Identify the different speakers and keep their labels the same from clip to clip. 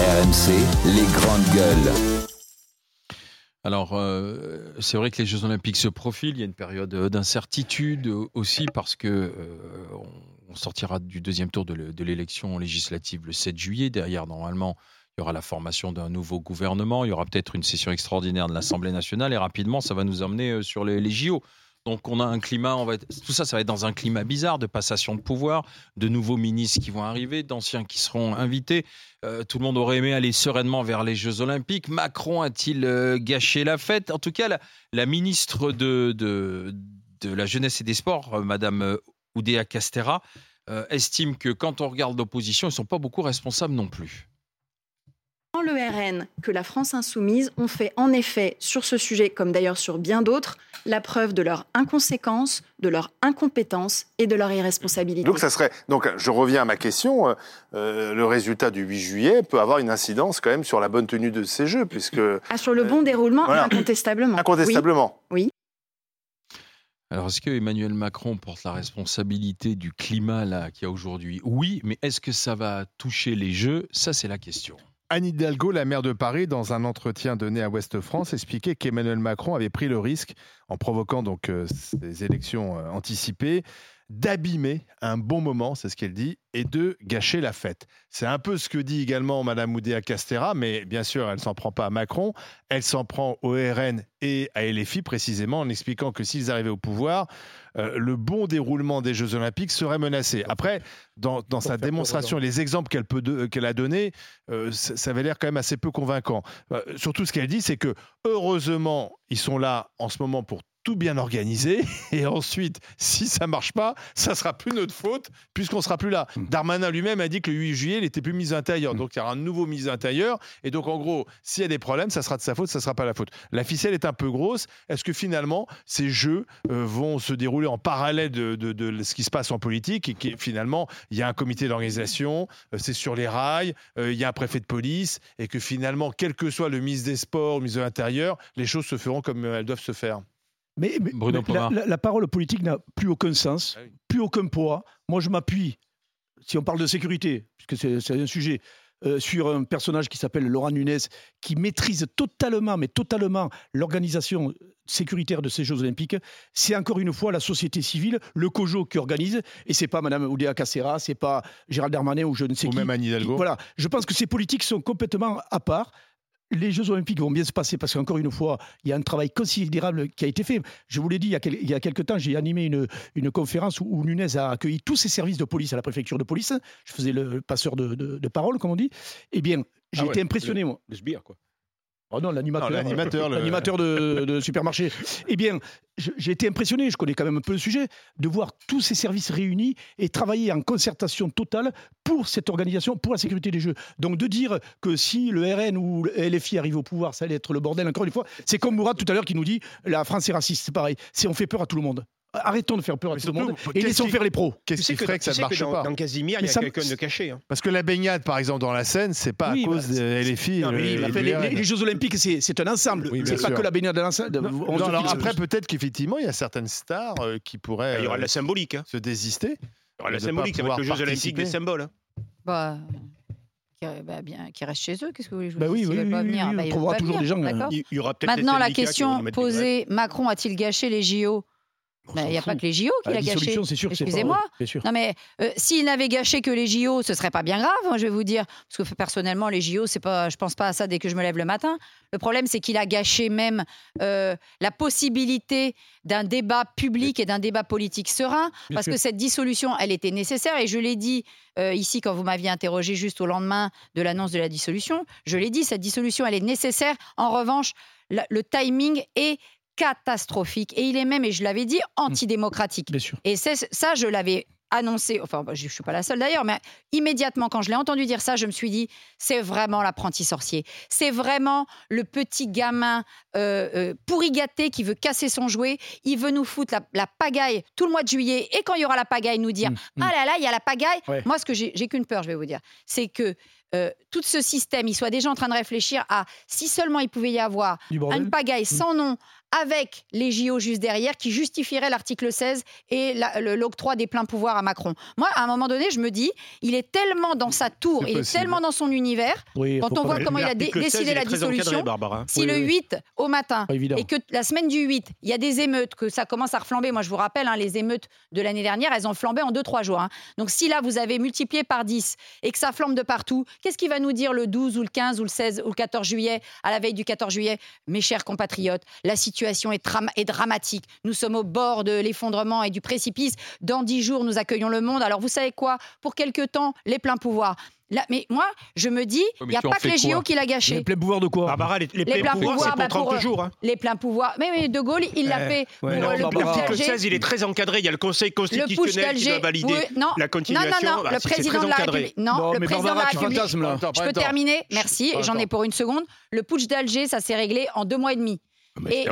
Speaker 1: RMC, les grandes gueules.
Speaker 2: Alors, c'est vrai que les Jeux Olympiques se profilent. Il y a une période d'incertitude aussi parce que on sortira du deuxième tour de l'élection législative le 7 juillet. Derrière, normalement, il y aura la formation d'un nouveau gouvernement. Il y aura peut-être une session extraordinaire de l'Assemblée nationale. Et rapidement, ça va nous emmener sur les JO. Donc, on a un climat, tout ça va être dans un climat bizarre de passation de pouvoir, de nouveaux ministres qui vont arriver, d'anciens qui seront invités. Tout le monde aurait aimé aller sereinement vers les Jeux Olympiques. Macron a-t-il gâché la fête ? En tout cas, la ministre de la Jeunesse et des Sports, Madame Oudéa Castéra, estime que quand on regarde l'opposition, ils ne sont pas beaucoup responsables non plus.
Speaker 3: Le RN que la France insoumise ont fait en effet sur ce sujet, comme d'ailleurs sur bien d'autres, la preuve de leur inconséquence, de leur incompétence et de leur irresponsabilité.
Speaker 4: Donc je reviens à ma question, le résultat du 8 juillet peut avoir une incidence quand même sur la bonne tenue de ces Jeux, puisque...
Speaker 3: sur le bon déroulement, voilà. Incontestablement.
Speaker 4: Incontestablement.
Speaker 3: Oui.
Speaker 2: Alors, est-ce que Emmanuel Macron porte la responsabilité du climat là qu'il y a aujourd'hui ? Oui, mais est-ce que ça va toucher les Jeux ? Ça, c'est la question.
Speaker 5: Anne Hidalgo, la maire de Paris, dans un entretien donné à Ouest France, expliquait qu'Emmanuel Macron avait pris le risque, en provoquant donc ces élections anticipées, d'abîmer un bon moment, c'est ce qu'elle dit, et de gâcher la fête. C'est un peu ce que dit également Mme Oudéa Castéra, mais bien sûr, elle ne s'en prend pas à Macron, elle s'en prend au RN et à LFI précisément, en expliquant que s'ils arrivaient au pouvoir, le bon déroulement des Jeux Olympiques serait menacé. Après, dans sa démonstration, les exemples qu'elle a donnés, ça avait l'air quand même assez peu convaincant. Surtout, ce qu'elle dit, c'est que heureusement, ils sont là en ce moment pour tout bien organisé, et ensuite, si ça ne marche pas, ça ne sera plus notre faute, puisqu'on ne sera plus là. Darmanin lui-même a dit que le 8 juillet, il n'était plus ministre de l'Intérieur, donc il y aura un nouveau ministre de l'Intérieur, et donc en gros, s'il y a des problèmes, ça sera de sa faute, ça ne sera pas la faute. La ficelle est un peu grosse. Est-ce que finalement, ces Jeux vont se dérouler en parallèle de ce qui se passe en politique, et que finalement, il y a un comité d'organisation, c'est sur les rails, il y a un préfet de police, et que finalement, quel que soit le ministre des Sports, le ministre de l'Intérieur, les choses se feront comme elles doivent se faire.
Speaker 6: Mais la parole politique n'a plus aucun sens, plus aucun poids. Moi, je m'appuie, si on parle de sécurité, puisque c'est un sujet, sur un personnage qui s'appelle Laurent Nunez, qui maîtrise totalement l'organisation sécuritaire de ces Jeux Olympiques. C'est encore une fois la société civile, le COJO qui organise, et c'est pas Mme Oudéa Castéra, c'est pas Gérald Darmanin ou je ne sais qui.
Speaker 5: Ou même Anne Hidalgo.
Speaker 6: Voilà, je pense que ces politiques sont complètement à part. Les Jeux Olympiques vont bien se passer parce qu'encore une fois, il y a un travail considérable qui a été fait. Je vous l'ai dit, il y a quelques temps, j'ai animé une conférence où Nunez a accueilli tous ses services de police à la préfecture de police. Je faisais le passeur de parole, comme on dit. Eh bien, j'ai été impressionné, moi.
Speaker 7: Le sbire, quoi.
Speaker 6: Oh non, l'animateur de supermarché. Eh bien, j'ai été impressionné, je connais quand même un peu le sujet, de voir tous ces services réunis et travailler en concertation totale pour cette organisation, pour la sécurité des Jeux. Donc de dire que si le RN ou le LFI arrive au pouvoir, ça allait être le bordel, encore une fois, c'est comme Mourad tout à l'heure qui nous dit la France est raciste, c'est pareil, on fait peur à tout le monde. Arrêtons de faire peur à tout le monde et laissons faire les pros.
Speaker 5: Qu'est-ce qui ferait que ça ne marche pas ?
Speaker 7: Dans Casimir, il y a quelqu'un de caché.
Speaker 5: Parce que la baignade, par exemple, dans la Seine, c'est pas à cause des LFI.
Speaker 6: Les Jeux Olympiques, c'est un ensemble. C'est pas que la baignade de l'ensemble.
Speaker 5: Après, peut-être qu'effectivement, il y a certaines stars qui pourraient
Speaker 7: il y aura la symbolique,
Speaker 5: se désister.
Speaker 7: Il y aura la symbolique, ça va être le Jeux Olympiques des symboles.
Speaker 8: Qui restent chez eux, qu'est-ce que vous voulez que
Speaker 6: je vous dise ? On trouvera toujours des gens.
Speaker 7: Il y aura peut-être
Speaker 8: maintenant, la question posée, Macron a-t-il gâché les JO ? Il n'y a pas que les JO qu'il a gâché. Excusez-moi. Non mais s'il n'avait gâché que les JO, ce serait pas bien grave, je vais vous dire. Parce que personnellement, les JO, je pense pas à ça dès que je me lève le matin. Le problème, c'est qu'il a gâché même la possibilité d'un débat public et d'un débat politique serein. Parce que cette dissolution, elle était nécessaire. Et je l'ai dit ici quand vous m'aviez interrogé juste au lendemain de l'annonce de la dissolution. Je l'ai dit, cette dissolution, elle est nécessaire. En revanche, le timing est catastrophique et il est même, et je l'avais dit, antidémocratique. Et ça, je l'avais annoncé, enfin je ne suis pas la seule d'ailleurs, mais immédiatement quand je l'ai entendu dire ça, je me suis dit, c'est vraiment l'apprenti sorcier, c'est vraiment le petit gamin pourri gâté qui veut casser son jouet, il veut nous foutre la pagaille tout le mois de juillet, et quand il y aura la pagaille, nous dire ah là là, il y a la pagaille. Moi, ce que j'ai qu'une peur, je vais vous dire, c'est que tout ce système, il soit déjà en train de réfléchir à si seulement il pouvait y avoir une pagaille sans nom avec les JO juste derrière, qui justifierait l'article 16 et l'octroi des pleins pouvoirs à Macron. Moi, à un moment donné, je me dis, il est tellement dans sa tour, il est tellement dans son univers, quand on voit comment il a décidé la dissolution, si le 8 au matin, et que la semaine du 8, il y a des émeutes, que ça commence à reflamber, moi je vous rappelle, les émeutes de l'année dernière, elles ont flambé en 2-3 jours. Donc si là, vous avez multiplié par 10 et que ça flambe de partout, qu'est-ce qu'il va nous dire le 12 ou le 15 ou le 16 ou le 14 juillet, à la veille du 14 juillet? Mes chers compatriotes, la situation est dramatique. Nous sommes au bord de l'effondrement et du précipice. Dans 10 jours, nous accueillons le monde. Alors, vous savez quoi? Pour quelque temps, les pleins pouvoirs. Là, mais moi, je me dis, il n'y a pas que les JO qui l'a gâché.
Speaker 6: Les pleins pouvoirs de quoi?
Speaker 7: Barbara, les pleins pouvoirs, c'est pour 30 jours.
Speaker 8: Les pleins pouvoirs. Mais De Gaulle, il l'a fait.
Speaker 7: L'article 16, il est très encadré. Il y a le Conseil constitutionnel qui doit valider la continuation.
Speaker 8: Non, le président de la République. Non, le président de la République. Je peux terminer? Merci, j'en ai pour une seconde. Le putsch d'Alger, ça s'est réglé en 2 mois et demi. Et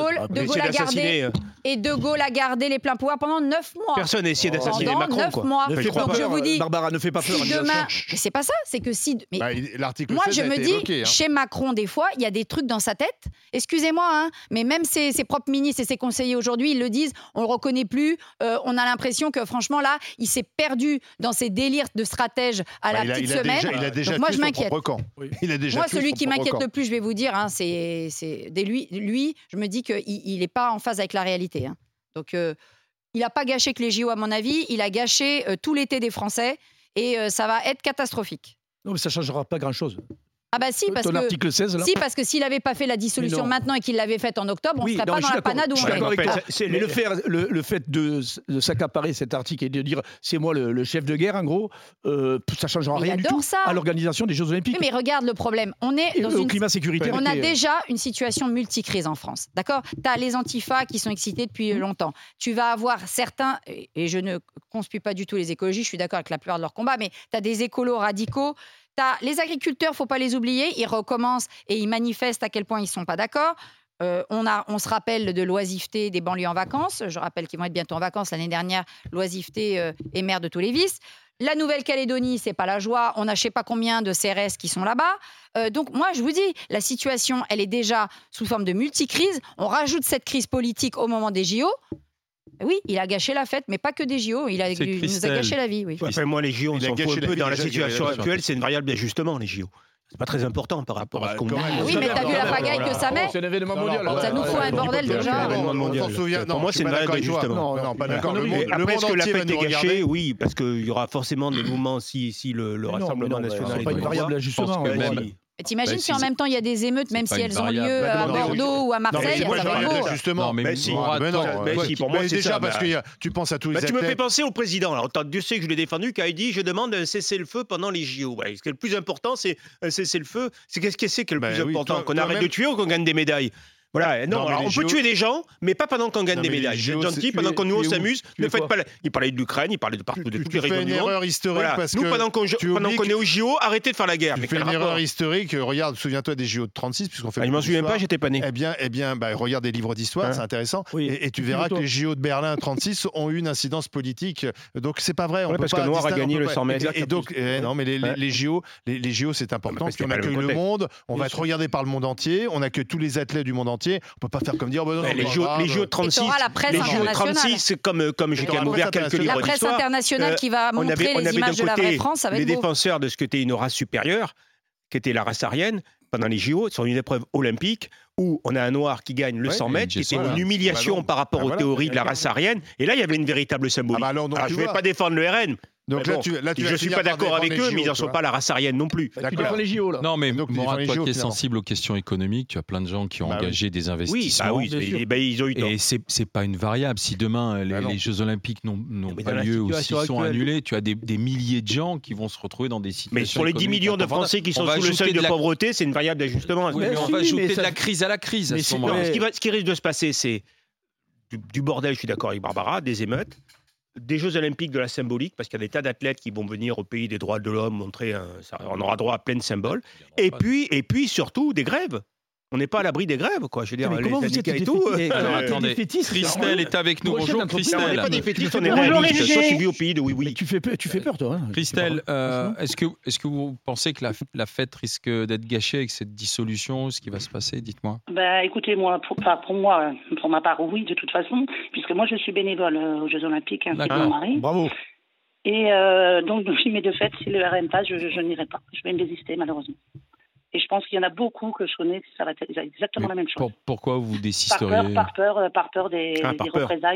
Speaker 8: De Gaulle a gardé les pleins pouvoirs pendant 9 mois.
Speaker 7: Personne n'a essayé d'assassiner Macron.
Speaker 8: 9 mois.
Speaker 6: Donc
Speaker 8: je vous dis,
Speaker 6: Barbara, ne fais pas peur.
Speaker 8: Si demain, mais c'est pas ça, c'est que si. Mais
Speaker 5: l'article
Speaker 8: moi,
Speaker 5: 16
Speaker 8: je
Speaker 5: a
Speaker 8: me
Speaker 5: été
Speaker 8: dis,
Speaker 5: évoqué,
Speaker 8: chez Macron, des fois, il y a des trucs dans sa tête. Excusez-moi, mais même ses propres ministres et ses conseillers aujourd'hui, ils le disent, on le reconnaît plus. On a l'impression que franchement, là, il s'est perdu dans ses délires de stratège à la petite semaine.
Speaker 5: Il a déjà
Speaker 8: Donc moi, je m'inquiète.
Speaker 5: Moi,
Speaker 8: celui qui m'inquiète le plus, je vais vous dire, c'est lui. Je me dis que il n'est pas en phase avec la réalité. Donc, il n'a pas gâché que les JO, à mon avis. Il a gâché tout l'été des Français et ça va être catastrophique.
Speaker 6: Non, mais ça ne changera pas grand-chose.
Speaker 8: Ah bah si, parce
Speaker 6: ton article 16, là.
Speaker 8: Si, parce que s'il n'avait pas fait la dissolution maintenant et qu'il l'avait faite en octobre, on ne serait pas dans la panade où on est.
Speaker 6: Mais le fait de s'accaparer cet article et de dire c'est moi le chef de guerre, en gros, ça ne changera rien du tout à l'organisation des Jeux Olympiques.
Speaker 8: Oui, mais regarde le problème. On est dans
Speaker 6: au climat sécuritaire.
Speaker 8: On a déjà une situation multicrise en France. D'accord ? Tu as les antifas qui sont excités depuis longtemps. Tu vas avoir certains, et je ne conspue pas du tout les écologistes, je suis d'accord avec la plupart de leurs combats, mais tu as des écolos radicaux. Les agriculteurs, il ne faut pas les oublier, ils recommencent et ils manifestent à quel point ils ne sont pas d'accord. On se rappelle de l'oisiveté des banlieues en vacances. Je rappelle qu'ils vont être bientôt en vacances. L'année dernière, l'oisiveté est maire de tous les vices. La Nouvelle-Calédonie, c'est pas la joie. On a je ne sais pas combien de CRS qui sont là-bas. Donc moi, je vous dis, la situation, elle est déjà sous forme de multicrise. On rajoute cette crise politique au moment des JO. Oui, il a gâché la fête, mais pas que des JO. Il nous a gâché la vie. Oui.
Speaker 7: Enfin, moi, les JO, on s'en fout un peu. Dans la situation actuelle, c'est une variable d'ajustement, les JO. C'est pas très important par rapport à ce qu'on dit.
Speaker 8: Oui, mais t'as vu la pagaille que ça met?
Speaker 6: C'est un événement mondial.
Speaker 8: Ça nous fout un bordel déjà.
Speaker 7: Pour moi, c'est une variable d'ajustement.
Speaker 5: Non, pas d'accord.
Speaker 7: Après, est-ce que la fête est gâchée? Oui, parce qu'il y aura forcément des mouvements si le Rassemblement national est
Speaker 6: pas une variable d'ajustement.
Speaker 8: Mais t'imagines si en même temps il y a des émeutes, même si elles ont lieu à Bordeaux ou à Marseille, ça va être beau.
Speaker 5: Justement, mais si, pour moi c'est déjà parce que tu penses à tous les athlètes.
Speaker 7: Tu me fais penser au président. Alors Dieu sait que je l'ai défendu, qui a dit je demande un cessez-le-feu pendant les JO. Ce qui est le plus important, c'est un cessez-le-feu. Qu'est-ce que c'est le plus important? Qu'on arrête de tuer ou qu'on gagne des médailles? Voilà, non, alors on peut tuer des gens, mais pas pendant qu'on gagne des médailles. C'est gentil, pendant qu'on nous s'amuse, ne faites pas. Il parlait de l'Ukraine, il parlait de partout, de toutes les régions du monde.
Speaker 5: Tu fais une erreur historique parce que.
Speaker 7: Nous, pendant qu'on est au JO, arrêtez de faire la guerre.
Speaker 5: Tu fais une erreur historique. Regarde, souviens-toi des JO de 36, puisqu'on fait.
Speaker 7: Je m'en souviens pas, j'étais pas né.
Speaker 5: Eh bien, regarde des livres d'histoire, c'est intéressant. Et tu verras que les JO de Berlin 36 ont eu une incidence politique. Donc c'est pas vrai.
Speaker 7: Parce que Noir a gagné le 100 mètres.
Speaker 5: Et donc, non, mais les JO, c'est important parce qu'on accueille le monde. On va être regardé par le monde entier. On accueille tous les athlètes du monde entier. On peut pas faire comme dire
Speaker 7: les JO 36, c'est comme j'ai quand même ouvert quelques livres d'histoire.
Speaker 8: La presse internationale qui va montrer les images de la vraie France, ça va être beau.
Speaker 7: Les défenseurs de ce qu'était une race supérieure, qui était la race aryenne, pendant les JO, sur une épreuve olympique où on a un noir qui gagne le 100 mètres, qui était une humiliation par rapport aux théories de la race aryenne. Et là, il y avait une véritable symbolique. Alors, je ne vais pas défendre le RN.
Speaker 5: Donc
Speaker 7: là, je ne suis pas d'accord avec eux, mais ils n'en sont pas la race aryenne non plus.
Speaker 6: Tu défends les JO, là.
Speaker 2: Non, mais Mourad, toi qui es sensible aux questions économiques, tu as plein de gens qui ont engagé des investissements.
Speaker 7: Oui, ils ont eu tort.
Speaker 2: Et c'est pas une variable. Si demain les Jeux Olympiques n'ont pas lieu ou s'ils sont annulés, tu as des milliers de gens qui vont se retrouver dans des situations.
Speaker 7: Mais sur les 10 millions de Français qui sont sous le seuil de pauvreté, c'est une variable d'ajustement.
Speaker 2: On va ajouter de la crise à la crise à ce moment-là.
Speaker 7: Ce qui risque de se passer, c'est du bordel, je suis d'accord avec Barbara, des émeutes. Des Jeux Olympiques, de la symbolique, parce qu'il y a des tas d'athlètes qui vont venir au pays des droits de l'homme montrer on aura droit à plein de symboles. Et puis surtout des grèves. On n'est pas à l'abri des grèves, quoi. Je veux dire,
Speaker 6: mais comment vous êtes
Speaker 7: et tout.
Speaker 2: Alors, attendez, Christelle est avec nous. Bonjour, Christelle.
Speaker 7: On n'est pas des fétistes, on est réalistes. Toi, tu vis au pays de oui.
Speaker 6: Tu fais peur, toi.
Speaker 2: Christelle, est-ce que vous pensez que la fête risque d'être gâchée avec cette dissolution? Ce qui va se passer, dites-moi.
Speaker 9: Écoutez, moi, pour ma part, oui, de toute façon, puisque moi, je suis bénévole aux Jeux Olympiques avec mon mari.
Speaker 6: Bravo.
Speaker 9: Et donc, mais de fait, si le RN passe, je n'irai pas. Je vais me désister, malheureusement. Et je pense qu'il y en a beaucoup que je connais, ça va être exactement la même chose.
Speaker 2: Pourquoi vous désisteriez?
Speaker 9: Par peur des représailles.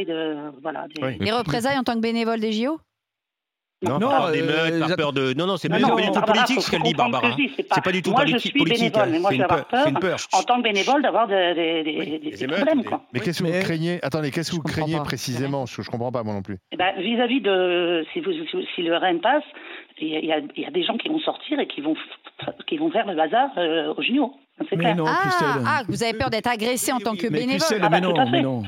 Speaker 8: Les représailles en tant que bénévole des JO?
Speaker 7: Non, par des meutes, par peur de... Non, c'est pas du tout politique ce qu'elle dit, Barbara. C'est pas du tout politique.
Speaker 9: Moi, je suis bénévole, mais moi, je vais avoir peur, en tant que bénévole, d'avoir des problèmes, quoi.
Speaker 5: Mais qu'est-ce que vous craignez? Attendez, qu'est-ce que vous craignez précisément? Je comprends pas, moi non plus.
Speaker 9: Vis-à-vis de... Si le RN passe, il y a des gens qui vont sortir et qui vont faire le bazar aux JO. C'est clair.
Speaker 6: Non,
Speaker 8: vous avez peur d'être agressé en tant que bénévole?
Speaker 6: Mais non.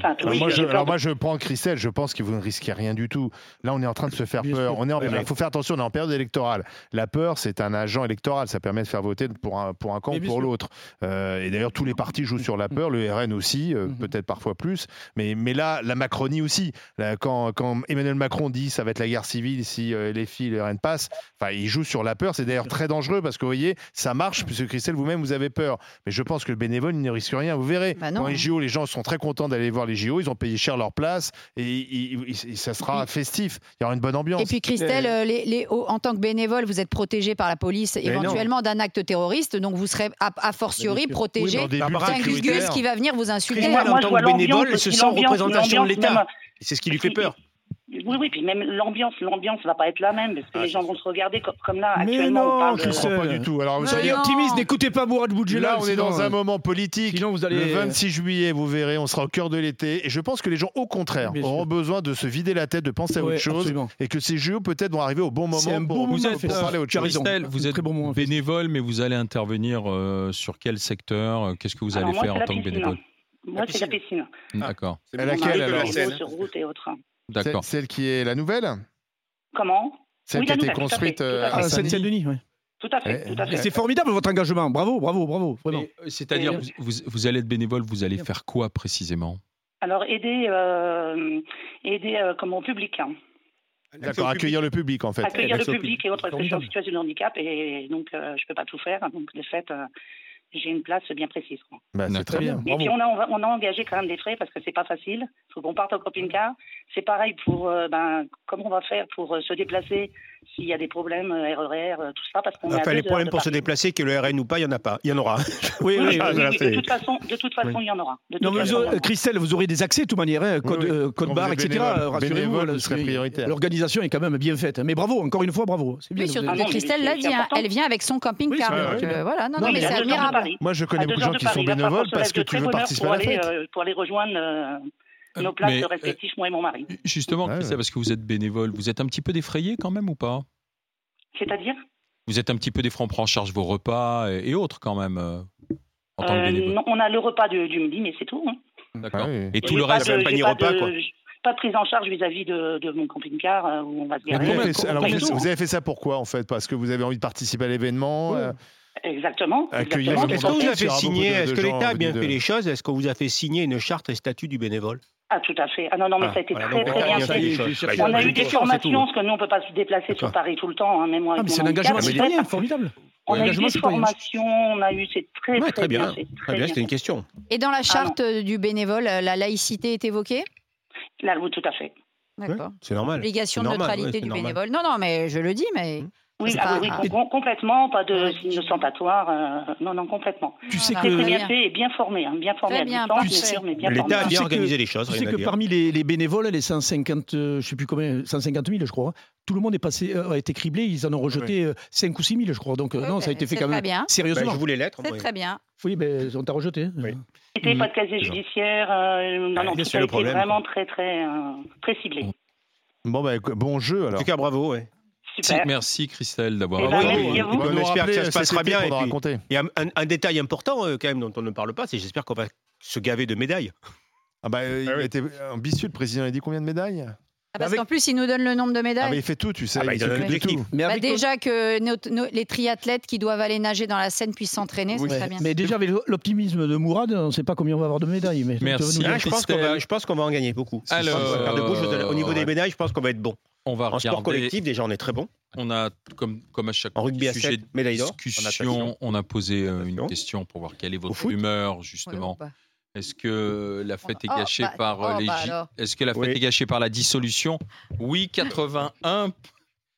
Speaker 5: Moi, je prends Christelle, je pense que vous ne risquez rien du tout. Là, on est en train de se faire peur. Il faut faire attention, on est en période électorale. La peur, c'est un agent électoral. Ça permet de faire voter pour un camp ou pour l'autre. Et d'ailleurs, tous les partis jouent sur la peur, le RN aussi, peut-être parfois plus. Mais là, la Macronie aussi. Là, quand Emmanuel Macron dit ça va être la guerre civile si les filles, le RN passent, il joue sur la peur. C'est d'ailleurs très dangereux parce que, vous voyez, ça marche, puisque Christelle, vous-même, vous avez peur. Mais je pense que le bénévole, il ne risque rien. Vous verrez, dans les JO, les gens sont très contents d'aller voir les JO. Ils ont payé cher leur place et ça sera festif. Il y aura une bonne ambiance.
Speaker 8: Et puis Christelle, en tant que bénévole, vous êtes protégé par la police éventuellement d'un acte terroriste. Donc vous serez a fortiori protégé d'un Gus qui va venir vous insulter.
Speaker 7: Moi, en tant que bénévole, elle se sent en représentation de l'État. C'est ce qui lui fait peur.
Speaker 9: Oui, puis même l'ambiance va pas être la même, parce que les gens vont se regarder comme là, actuellement.
Speaker 6: Mais non,
Speaker 5: pas du tout. Alors,
Speaker 6: soyez optimiste, n'écoutez pas Mourad Boudjelal.
Speaker 5: Là, on est dans un moment politique.
Speaker 6: Sinon, vous allez...
Speaker 5: Le 26 juillet, vous verrez, on sera au cœur de l'été. Et je pense que les gens, au contraire, auront besoin de se vider la tête, de penser à autre chose. Absolument. Et que ces jeux, peut-être, vont arriver au bon moment pour parler autre chose.
Speaker 2: Christelle, vous êtes bénévole, mais vous allez intervenir sur quel secteur? Qu'est-ce que vous allez faire en tant que bénévole?
Speaker 9: Moi, c'est la piscine.
Speaker 2: D'accord.
Speaker 5: Et laquelle, alors?
Speaker 9: Sur route et autres.
Speaker 2: D'accord.
Speaker 5: Celle qui est la nouvelle?
Speaker 9: Comment?
Speaker 5: Celle qui a été construite à
Speaker 6: Saint-Denis, oui.
Speaker 9: Tout à fait.
Speaker 6: Et c'est formidable votre engagement. Bravo. Vraiment.
Speaker 2: C'est-à-dire, vous allez être bénévole, vous allez faire quoi précisément?
Speaker 9: Alors, aider comme au public.
Speaker 5: D'accord, accueillir le public en fait.
Speaker 9: Accueillir le public et autres, parce que je suis en situation de handicap et donc je ne peux pas tout faire. Donc, de fait, j'ai une place bien précise.
Speaker 5: C'est très bien.
Speaker 9: Et puis on a engagé quand même des frais parce que c'est pas facile. Il faut qu'on parte en camping-car. C'est pareil pour comment on va faire pour se déplacer s'il y a des problèmes RER, tout ça, parce qu'on
Speaker 7: les problèmes pour se déplacer, que le RN ou pas, il y en a pas. Il y en aura.
Speaker 9: Oui, de toute façon, il y en aura.
Speaker 6: Christelle, vous aurez des accès de toute manière, code barre, etc. Rassurez-vous,
Speaker 5: vous serez prioritaire.
Speaker 6: L'organisation est quand même bien faite. Mais bravo, encore une fois, bravo.
Speaker 8: C'est bien. Oui, surtout que Christelle l'a dit, elle vient avec son camping-car. Voilà, mais c'est admirable.
Speaker 5: Moi, je connais beaucoup de gens qui sont bénévoles parce que tu veux participer à la fête.
Speaker 9: Pour aller rejoindre nos places respectives, moi et mon mari.
Speaker 2: Justement, Christelle, parce que vous êtes bénévole, vous êtes un petit peu défrayé quand même ou pas?
Speaker 9: C'est-à-dire?
Speaker 2: Vous êtes un petit peu défrayé, on prend en charge vos repas et autres quand même en tant que bénévole.
Speaker 9: Non, on a le repas du midi, mais c'est tout.
Speaker 2: D'accord. Et tout le reste,
Speaker 7: c'est un panier repas, quoi.
Speaker 9: Pas de prise en charge vis-à-vis de mon camping-car où on va se garer.
Speaker 5: Vous avez fait ça pourquoi en fait? Parce que vous avez envie de participer à l'événement?
Speaker 9: Exactement.
Speaker 7: Est-ce qu'on vous a fait signer, est-ce que l'État a bien fait les choses? Est-ce qu'on vous a fait signer une charte et statut du bénévole?
Speaker 9: Ah, tout à fait. Non, mais ça a été très bien fait. On a eu des formations, parce que nous, on ne peut pas se déplacer sur Paris tout le temps. Même moi,
Speaker 6: c'est un engagement citoyen, formidable.
Speaker 9: On a eu des formations, c'est très bien.
Speaker 7: Très bien, c'était une question.
Speaker 8: Et dans la charte du bénévole, la laïcité est évoquée?
Speaker 9: Là, oui, tout à fait.
Speaker 8: D'accord.
Speaker 7: C'est normal.
Speaker 8: Obligation de neutralité du bénévole. Non, mais je le dis, mais...
Speaker 9: Oui, complètement, pas de signes ostentatoires. Non, complètement.
Speaker 6: Tu sais
Speaker 9: très bien fait et bien formé à distance, mais bien formé.
Speaker 7: L'État a bien organisé les choses.
Speaker 6: Tu sais que parmi les bénévoles, les 150, je sais plus combien, 150 000, je crois, tout le monde a été criblé, ils en ont rejeté 5 ou 6 000, je crois. Donc non, ça a été fait quand même sérieusement.
Speaker 7: Je voulais l'être.
Speaker 8: C'est très bien.
Speaker 6: Oui, mais on t'a rejeté.
Speaker 9: C'était pas de casier judiciaire. Non, tout a été vraiment très ciblé.
Speaker 5: Bon jeu alors.
Speaker 7: En tout cas, bravo, ouais.
Speaker 9: Super.
Speaker 2: Merci Christelle d'avoir.
Speaker 7: On espère que ça se passera bien.
Speaker 5: Il
Speaker 7: y a un détail important quand même dont on ne parle pas, c'est j'espère qu'on va se gaver de médailles.
Speaker 5: Il a été ambitieux, le président a dit combien de médailles?
Speaker 8: Parce qu'en plus, il nous donne le nombre de médailles.
Speaker 5: Mais il fait tout, tu sais.
Speaker 7: Il donne l'objectif.
Speaker 8: Déjà que les triathlètes qui doivent aller nager dans la Seine puissent s'entraîner, c'est très bien.
Speaker 6: Mais déjà, avec l'optimisme de Mourad, on ne sait pas combien on va avoir de médailles. Mais
Speaker 2: merci.
Speaker 7: Je pense qu'on va en gagner beaucoup. Au niveau des médailles, je pense qu'on va être bon. En sport collectif, déjà, on est très bon.
Speaker 2: On a, comme à chaque sujet de discussion, on a posé une question pour voir quelle est votre humeur, justement. Est-ce que la fête est gâchée par Est-ce que la fête est gâchée par la dissolution ? Oui, 81%.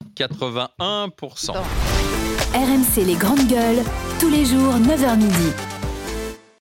Speaker 10: RMC les grandes gueules, tous les jours 9h midi.